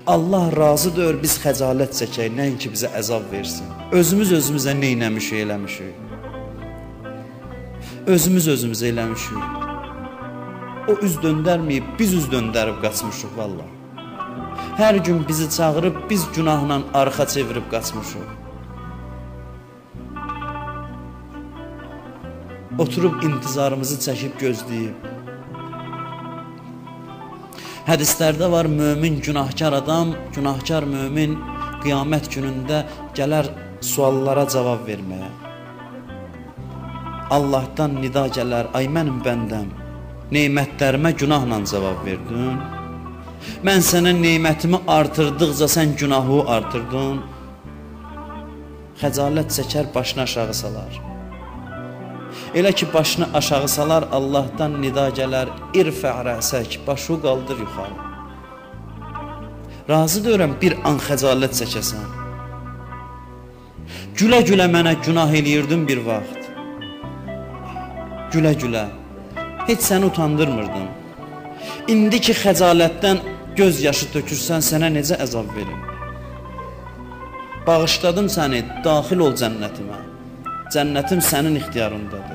Allah razıdır, biz xəcalət çəkək, nəinki bizə əzab versin. Özümüz özümüzə neynəmişik, eləmişik. Özümüz özümüzə eləmişik. O üz döndərməyib, biz üz döndərib qaçmışıq valla. Hər gün bizi çağırıb, biz günahla arxa çevirib qaçmışıq. Oturub intizarımızı çəkib gözləyib. Hədislərdə var, mömin günahkar adam, günahkar mömin qiyamət günündə gələr suallara cavab verməyə. Allahdan nida gələr, ay mənim bəndəm, neymətlərimə günahla cavab verdin. Mən sənə neymətimi artırdıqca sən günahı artırdın. Xəcalət çəkər, başını aşağı salar. Elə ki, başını aşağı salar, Allahdan nida gələr, irfə' rəsək, başı qaldır yuxarı. Razı deyirəm, bir an xəcalət çəkəsən. Gülə-gülə mənə günah eləyirdin bir vaxt. Gülə-gülə, heç səni utandırmırdım. İndi ki, xəcalətdən göz yaşı tökürsən, sənə necə əzab verim? Bağışladım səni, daxil ol cənnətimə. Cənnətim sənin ixtiyarındadır.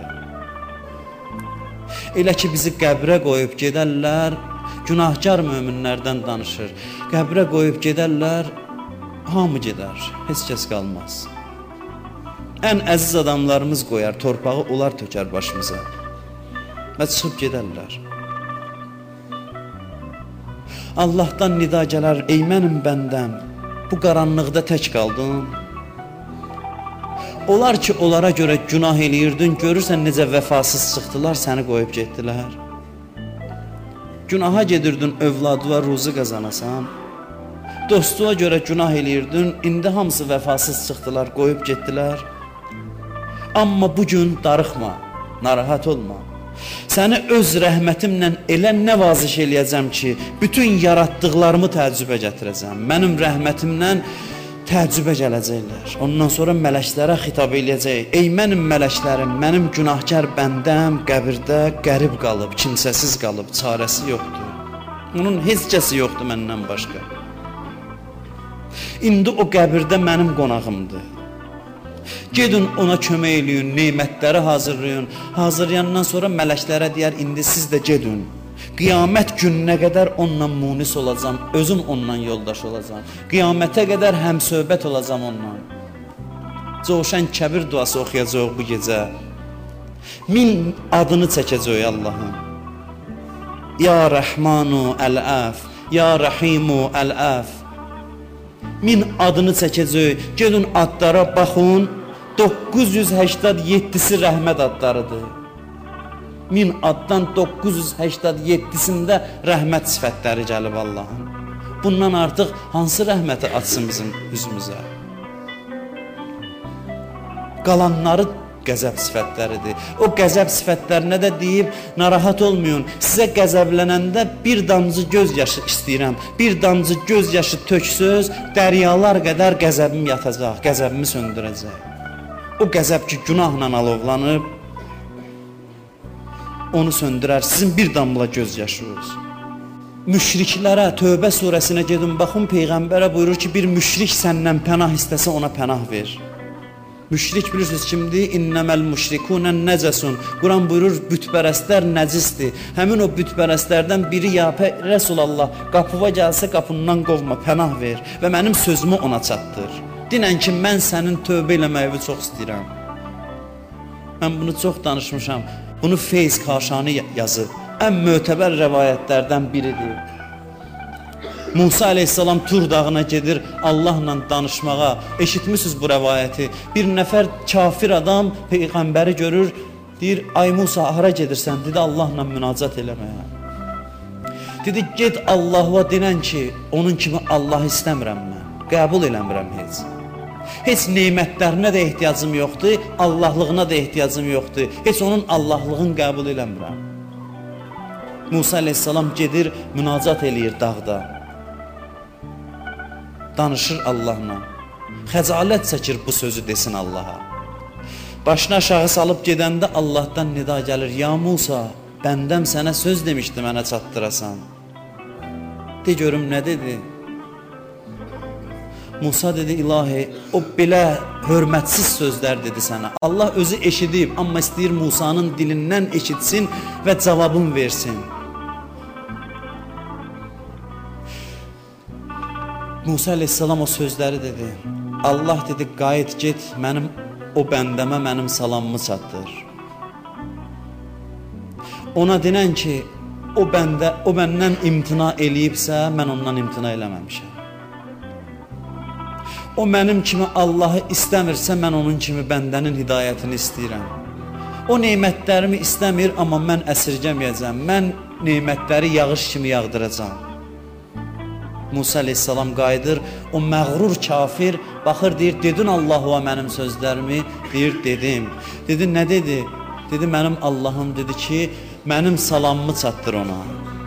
Elə ki, bizi qəbrə qoyub gedərlər, günahkar möminlərdən danışır. Qəbrə qoyub gedərlər, hamı gedər, heç kəs qalmaz. Ən əziz adamlarımız qoyar, torpağı onlar tökər başımıza və çıxıb gedərlər. Allahdan nida gələr, ey mənim bəndəm, bu qaranlıqda tək qaldın. Onlar ki, onlara görə günah eləyirdin, görürsən necə vəfasız çıxdılar, səni qoyub getdilər. Günaha gedirdin, övladıva ruzu qazanasan. Dostuğa görə günah eləyirdin, indi hamısı vəfasız çıxdılar, qoyub getdilər. Amma bugün darıxma, narahat olma. Səni öz rəhmətimlə elə nəvaziş eləyəcəm ki, bütün yaratdıqlarımı təəccübə gətirəcəm. Mənim rəhmətimlə təəccübə gələcəklər. Ondan sonra mələklərə xitab eləyəcək. Ey mənim mələklərim, mənim günahkar bəndəm qəbirdə qərib qalıb, kimsəsiz qalıb, çarəsi yoxdur. Onun heç kəsi yoxdur məndən başqa. İndi o qəbirdə mənim qonağımdır. Gedin ona kömək eləyin, neymətləri hazırlayın. Hazırlayandan sonra mələklərə deyər, indi siz də gedin. Qiyamət gününə qədər onunla munis olacam, özüm onunla yoldaş olacam. Qiyamətə qədər həmsöhbət olacam onunla. Coşan kəbir duası oxuyacaq bu gecə. 1000 adını çəkəcək Allahın. Ya Rəhmanu əl-əf, Ya Rəhimu əl-əf. 1000 adını çəkəcək. Gedin adlara baxın. 987-si rəhmət adlarıdır. 1000 addan 987-sində rəhmət sifətləri gəlib Allahın. Bundan artıq hansı rəhməti açsın bizim üzümüzə? Qalanları qəzəb sifətləridir. O qəzəb sifətlərinə də deyib, narahat olmayın. Sizə qəzəblənəndə bir damcı göz yaşı istəyirəm. Bir damcı göz yaşı töksöz, dəryalar qədər qəzəbim yatacaq, qəzəbimi söndürəcək. O qəzəb ki, günahla alovlanıb, onu söndürər, sizin bir damla göz yaşınız. Müşriklərə, Tövbə surəsinə gedin, baxın, Peyğəmbərə buyurur ki, bir müşrik səndən pənah istəsə ona pənah ver. Müşrik bilirsiniz kimdir? İnnəməl müşrikunə nəcəsun. Quran buyurur, bütpərəstlər nəcisdir. Həmin o bütpərəstlərdən biri, ya Rəsulallah, qapıva gəlsə qapından qovma, pənah ver və mənim sözümü ona çatdır. Dinən ki, mən sənin tövbə eləməyi çox istəyirəm. Mən bunu çox danışmışam. Bunu Feyz Kaşani yazıb. Ən mötəbər rəvayətlərdən biridir. Musa əleyhissalam Tur dağına gedir Allahla danışmağa. Eşitmişsiniz bu rəvayəti. Bir nəfər kafir adam Peyğəmbəri görür, deyir, ay Musa, hara gedirsən? Dedi, Allahla münacat eləməyə. Dedi, get Allah'a dinən ki, onun kimi Allah istəmirəm mən. Qəbul eləmirəm heç. Heç neymətlərinə də ehtiyacım yoxdur, Allahlığına da ehtiyacım yoxdur. Heç onun Allahlığını qəbul eləmirəm. Musa əleyhissalam gedir, münacat eləyir dağda. Danışır Allahla. Xəcalət çəkir bu sözü desin Allaha. Başını aşağı salıb gedəndə Allahdan nida gəlir. Ya Musa, bəndəm sənə söz demişdi mənə çatdırasan. De görüm nə dedi? Musa dedi, ilahi, o belə hörmətsiz sözlər dedi sənə. Allah özü eşidib, amma istəyir Musanın dilindən eşitsin və cavabın versin. Musa əleyhissalam o sözləri dedi. Allah dedi, qayıt get, mənim o bəndəmə mənim salamımı çatdır. Ona denən ki, o məndən imtina eləyibsə, mən ondan imtina eləməmişəm. O mənim kimi Allahı istəmirsə, mən onun kimi bəndənin hidayətini istəyirəm. O neymətlərimi istəmir, amma mən əsirgəməyəcəm. Mən neymətləri yağış kimi yağdıracam. Musa əleyhissalam qayıdır, o məğrur kafir baxır, deyir, dedin Allah'a mənim sözlərimi? Deyir, dedim. Dedi, nə dedi? Dedi, mənim Allahım dedi ki, mənim salamımı çatdır ona.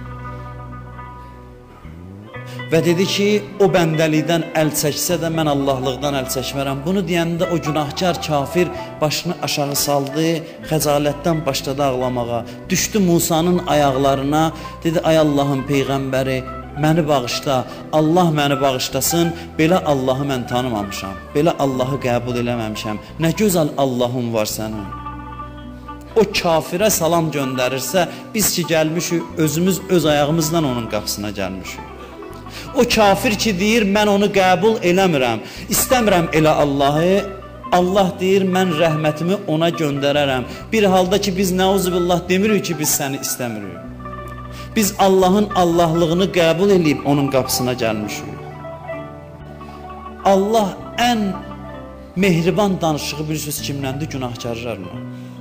Və dedi ki, o bəndəlikdən əl çəksə də mən Allahlıqdan əl çəkmərəm. Bunu deyəndə o günahkar kafir başını aşağı saldı, xəcalətdən başladı ağlamağa. Düşdü Musanın ayaqlarına, dedi, ay Allahın peyğəmbəri, məni bağışla, Allah məni bağışlasın, belə Allahı mən tanımamışam, belə Allahı qəbul eləməmişəm. Nə gözəl Allahın var sənin. O kafirə salam göndərirsə, biz ki gəlmişik, özümüz öz ayağımızla onun qapısına gəlmişik. O kafir ki deyir, mən onu qəbul eləmirəm, istəmirəm elə Allahı, Allah deyir, mən rəhmətimi ona göndərərəm. Bir halda ki biz nəuzubillah demirik ki biz səni istəmirik. Biz Allahın Allahlığını qəbul edib onun qapısına gəlmişik. Allah ən mehriban danışığı bilirsiniz kimləndir? Günahkarlarla.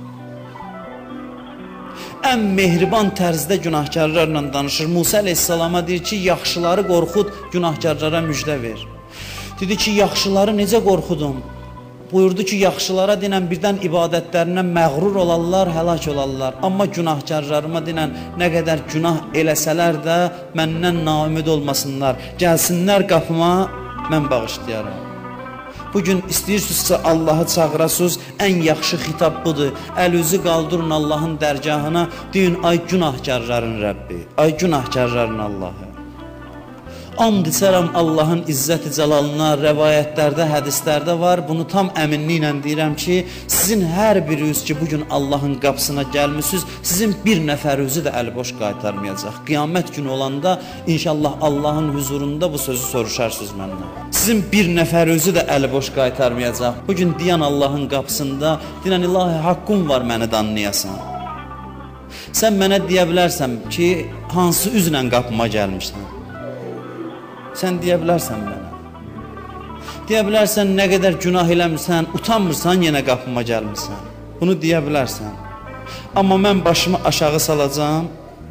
Ən mehriban tərzdə günahkarlarla danışır. Musa əleyhissalama deyir ki, yaxşıları qorxud, günahkarlara müjdə ver. Dedi ki, yaxşıları necə qorxudum? Buyurdu ki, yaxşılara denən birdən ibadətlərindən məğrur olarlar, həlak olarlar. Amma günahkarlarıma denən nə qədər günah eləsələr də məndən naümid olmasınlar. Gəlsinlər qapıma, mən bağışlayaram. Bugün istəyirsinizsə Allahı çağırasınız, ən yaxşı xitab budur. Əl-üzü qaldırın Allahın dərgahına, deyin, ay günahkarların Rəbbi, ay günahkarların Allahı. And içərəm Allahın izzət-i cəlalına, rəvayətlərdə, hədislərdə var. Bunu tam əminliklə deyirəm ki, sizin hər biriniz ki, bugün Allahın qapısına gəlmişsiniz, sizin bir nəfərinizi də əliboş qaytarmayacaq. Qiyamət günü olanda inşallah Allahın huzurunda bu sözü soruşarsınız məndən. Sizin bir nəfərinizi də əliboş qaytarmayacaq. Bugün deyən Allahın qapısında, deyən ilahi haqqın var məni danlayasan. Sən mənə deyə bilərsən ki, hansı üzlə qapıma gəlmişsən? Sən deyə bilərsən mənə. Deyə bilərsən nə qədər günah eləmirsən, utanmırsan, yenə qapıma gəlmirsən. Bunu deyə bilərsən. Amma mən başımı aşağı salacağam.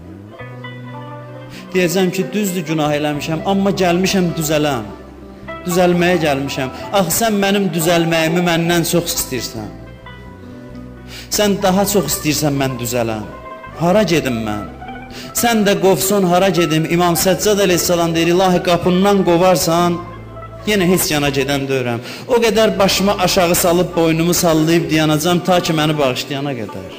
Deyəcəm ki, düzdür günah eləmişəm, amma gəlmişəm düzələm. Düzəlməyə gəlmişəm. Axı sən mənim düzəlməyimi məndən çox istəyirsən. Sən daha çox istəyirsən mən düzələm. Hara gedim mən? Sən də qovsun, hara gedim? İmam Səccad əleyhissalam deyir, ilahi qapından qovarsan, yenə heç yana gedən deyirəm. O qədər başımı aşağı salıb, boynumu sallayıb dayanacam, ta ki məni bağışlayana qədər.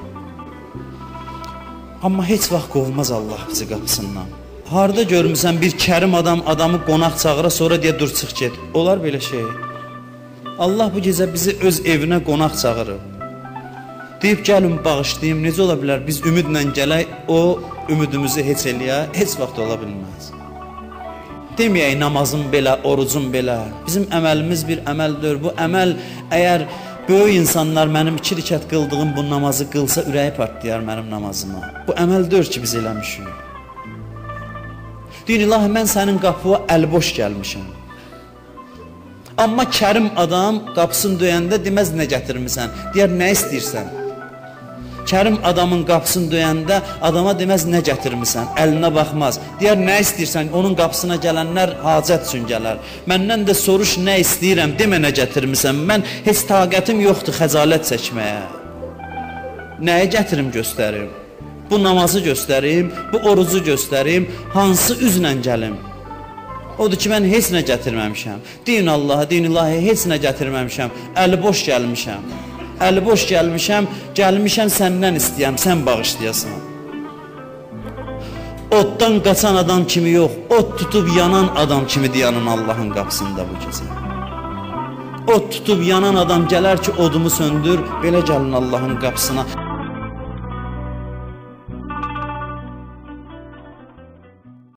Amma heç vaxt qovmaz Allah bizi qapısından. Harada görmüsən bir kərim adam adamı qonaq çağıra, sonra deyə dur çıx get. Olar belə şey. Allah bu gecə bizi öz evinə qonaq çağırır. Deyib gəlin bağışlayayım, necə ola bilər? Biz ümidlə gələk, o ümidimizi heç eləyə, heç vaxt ola bilməz. Deməyək namazım belə, orucum belə. Bizim əməlimiz bir əməldir. Bu əməl əgər böyük insanlar mənim 2 rükət qıldığım bu namazı qılsa, ürəyi partlayar mənim namazıma. Bu əməldir ki biz eləmişik. Deyir, ilahi mən sənin qapıya əlboş gəlmişəm. Amma kərim adam qapısını döyəndə deməz nə gətirmisən, deyər nə istəyirsən. Kərim adamın qapısını döyəndə adama deməz nə gətirmisən, əlinə baxmaz. Deyər nə istəyirsən, onun qapısına gələnlər hacət üçün gələr. Məndən də soruş nə istəyirəm, demə nə gətirmisən. Mən heç taqətim yoxdur xəcalət çəkməyə. Nəyə gətirim göstərim? Bu namazı göstərim, bu orucu göstərim, hansı üzlə gəlim? Odur ki, mən heç nə gətirməmişəm. Deyin Allaha, deyin ilahi, heç nə gətirməmişəm. Əli boş gəlmişəm. Əli boş gəlmişəm, gəlmişəm səndən istəyəm, sən bağışlayasan. Oddan qaçan adam kimi yox, od tutub yanan adam kimi dayanın Allahın qapısında bu gecə. Od tutub yanan adam gələr ki, odumu söndür, belə gəlin Allahın qapısına.